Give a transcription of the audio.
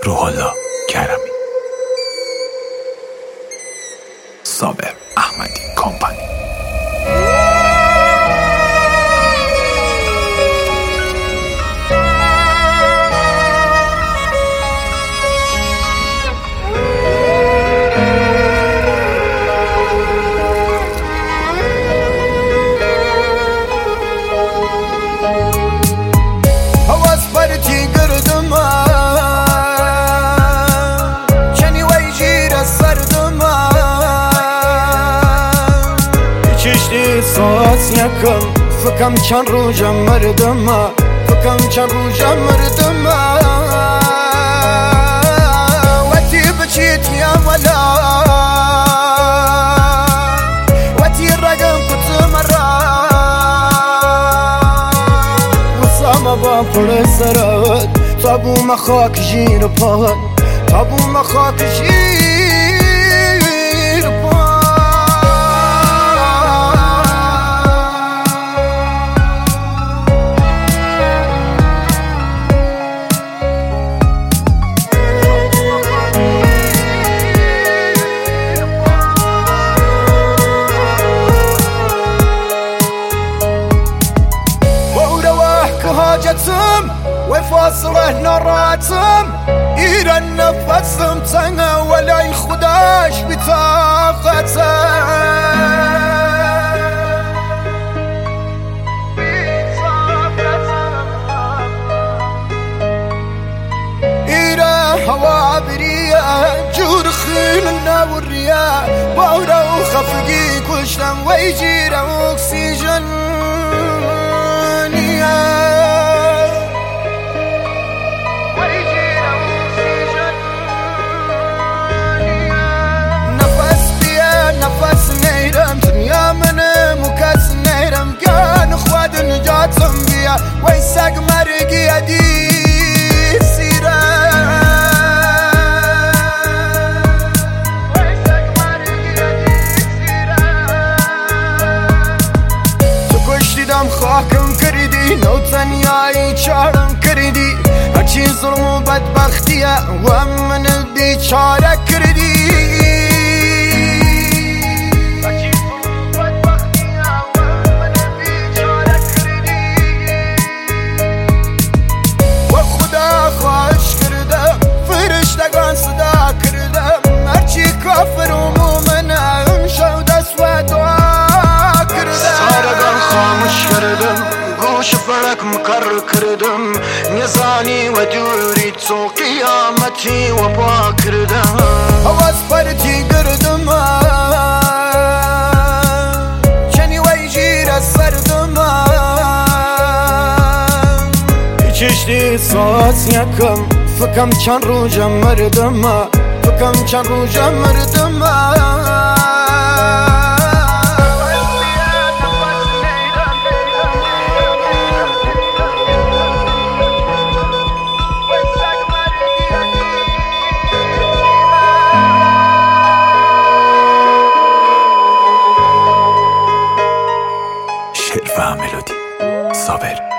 روح الله کرمی، صابر احمدی کمپانی. ساعت یکم فکم چند روزم مردم، فکم چند روزم مردم. وقتی بچیت یا ولا وقتی رقم کت مرا وسام با پر سرت تابو مخاک جیر پان، تابو مخاک جیر پان. حاجتم وفاصله نراتم إيرا نفسم تنها ولا خداش بطاقتم. إيرا هوا بريا جور خيلنا والرياح باورا وخفقي كشتم ويجيرا أكسجين نجاتم بیا ویساق مرگی ادی سیره تو کشتیدم خاکم کردی نو تنیایی چارم کردی هرچی ظلم و بدبختیه و من بیچاره کردی. شفرك مكرر كردم نزاني ودوري تو قيامتي وباكردم هواز فرتي قردم شني ويجير السردم چشتی ساعت یکم فکم چند روزم مردم، فکم چند روزم مردم. شعر و ملودی صابر